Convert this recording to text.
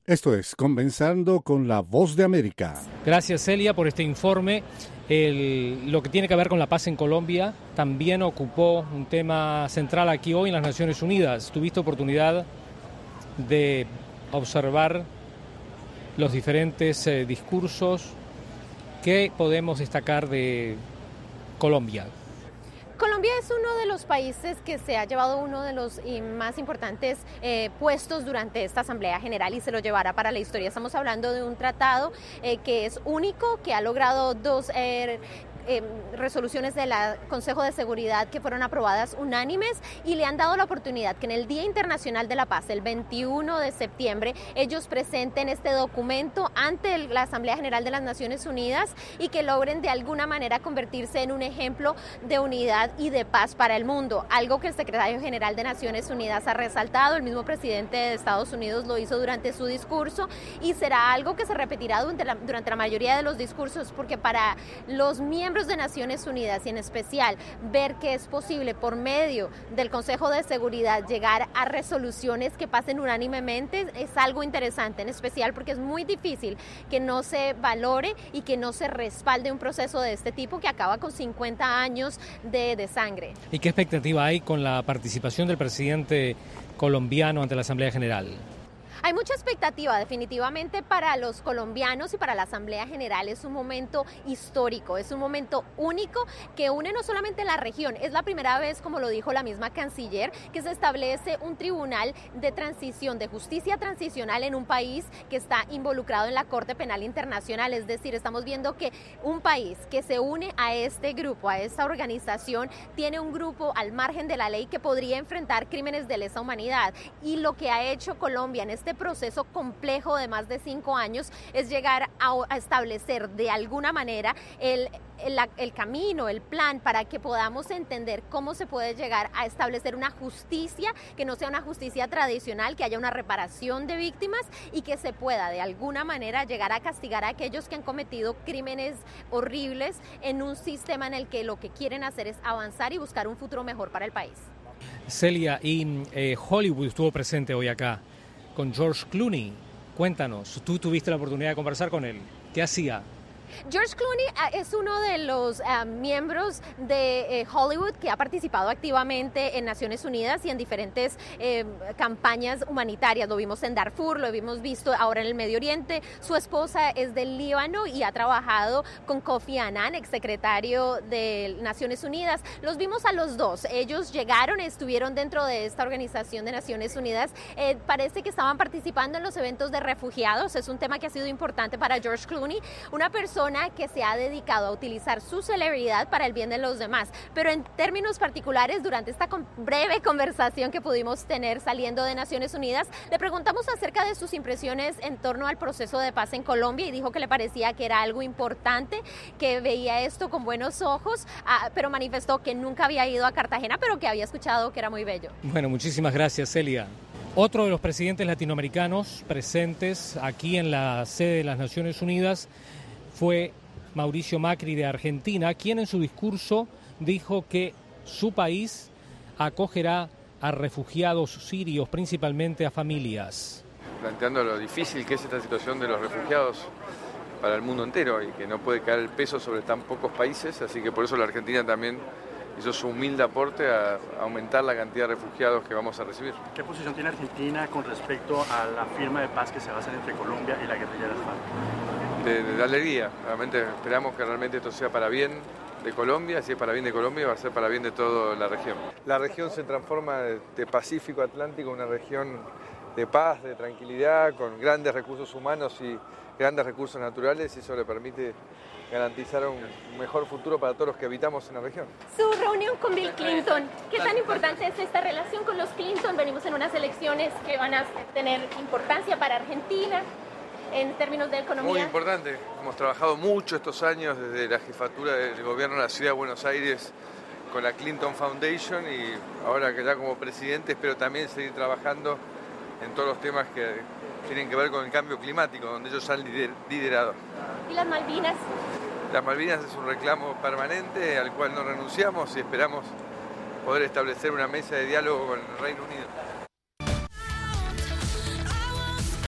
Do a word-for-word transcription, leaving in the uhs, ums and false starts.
Esto es Conversando con la Voz de América. Gracias, Celia, por este informe. El, lo que tiene que ver con la paz en Colombia también ocupó un tema central aquí hoy en las Naciones Unidas. ¿Tuviste oportunidad de observar los diferentes eh, discursos? ¿Qué podemos destacar de Colombia? Colombia es uno de los países que se ha llevado uno de los más importantes eh, puestos durante esta Asamblea General y se lo llevará para la historia. Estamos hablando de un tratado eh, que es único, que ha logrado dos eh, eh, resoluciones del Consejo de Seguridad que fueron aprobadas unánimes y le han dado la oportunidad que en el Día Internacional de la Paz, el veintiuno de septiembre, ellos presenten este documento ante la Asamblea General de las Naciones Unidas y que logren de alguna manera convertirse en un ejemplo de unidad y de paz para el mundo, algo que el secretario general de Naciones Unidas ha resaltado. El mismo presidente de Estados Unidos lo hizo durante su discurso y será algo que se repetirá durante la, durante la mayoría de los discursos, porque para los miembros de Naciones Unidas y en especial ver que es posible por medio del Consejo de Seguridad llegar a resoluciones que pasen unánimemente es algo interesante, en especial porque es muy difícil que no se valore y que no se respalde un proceso de este tipo que acaba con cincuenta años de de sangre. ¿Y qué expectativa hay con la participación del presidente colombiano ante la Asamblea General? Hay mucha expectativa definitivamente para los colombianos y para la Asamblea General. Es un momento histórico, es un momento único que une no solamente la región, es la primera vez, como lo dijo la misma canciller, que se establece un tribunal de transición, de justicia transicional en un país que está involucrado en la Corte Penal Internacional. Es decir, estamos viendo que un país que se une a este grupo, a esta organización, tiene un grupo al margen de la ley que podría enfrentar crímenes de lesa humanidad. Y lo que ha hecho Colombia en este proceso complejo de más de cinco años es llegar a, a establecer de alguna manera el, el, el camino, el plan para que podamos entender cómo se puede llegar a establecer una justicia que no sea una justicia tradicional, que haya una reparación de víctimas y que se pueda de alguna manera llegar a castigar a aquellos que han cometido crímenes horribles en un sistema en el que lo que quieren hacer es avanzar y buscar un futuro mejor para el país. Celia, y eh, Hollywood estuvo presente hoy acá con George Clooney. Cuéntanos, tú tuviste la oportunidad de conversar con él. ¿Qué hacía? George Clooney es uno de los uh, miembros de eh, Hollywood que ha participado activamente en Naciones Unidas y en diferentes eh, campañas humanitarias. Lo vimos en Darfur, lo hemos visto ahora en el Medio Oriente. Su esposa es del Líbano y ha trabajado con Kofi Annan, exsecretario de Naciones Unidas. Los vimos a los dos. Ellos llegaron, estuvieron dentro de esta organización de Naciones Unidas. Eh, parece que estaban participando en los eventos de refugiados. Es un tema que ha sido importante para George Clooney, una persona que se ha dedicado a utilizar su celebridad para el bien de los demás. Pero en términos particulares, durante esta breve conversación que pudimos tener saliendo de Naciones Unidas, le preguntamos acerca de sus impresiones en torno al proceso de paz en Colombia y dijo que le parecía que era algo importante, que veía esto con buenos ojos, pero manifestó que nunca había ido a Cartagena, pero que había escuchado que era muy bello. Bueno, muchísimas gracias, Celia. Otro de los presidentes latinoamericanos presentes aquí en la sede de las Naciones Unidas fue Mauricio Macri de Argentina, quien en su discurso dijo que su país acogerá a refugiados sirios, principalmente a familias. Planteando lo difícil que es esta situación de los refugiados para el mundo entero y que no puede caer el peso sobre tan pocos países, así que por eso la Argentina también hizo su humilde aporte a aumentar la cantidad de refugiados que vamos a recibir. ¿Qué posición tiene Argentina con respecto a la firma de paz que se va a hacer entre Colombia y la guerrilla de las FARC? De, de alegría, realmente esperamos que realmente esto sea para bien de Colombia. Si es para bien de Colombia, va a ser para bien de toda la región. La región se transforma de, de Pacífico Atlántico en una región de paz, de tranquilidad, con grandes recursos humanos y grandes recursos naturales, y eso le permite garantizar un mejor futuro para todos los que habitamos en la región. Su reunión con Bill Clinton, ¿qué tan importante es esta relación con los Clinton? Venimos en unas elecciones que van a tener importancia para Argentina en términos de economía. Muy importante, hemos trabajado mucho estos años desde la jefatura del gobierno de la Ciudad de Buenos Aires con la Clinton Foundation, y ahora que ya como presidente espero también seguir trabajando en todos los temas que tienen que ver con el cambio climático, donde ellos han lider- liderado. ¿Y las Malvinas? Las Malvinas es un reclamo permanente al cual no renunciamos y esperamos poder establecer una mesa de diálogo con el Reino Unido.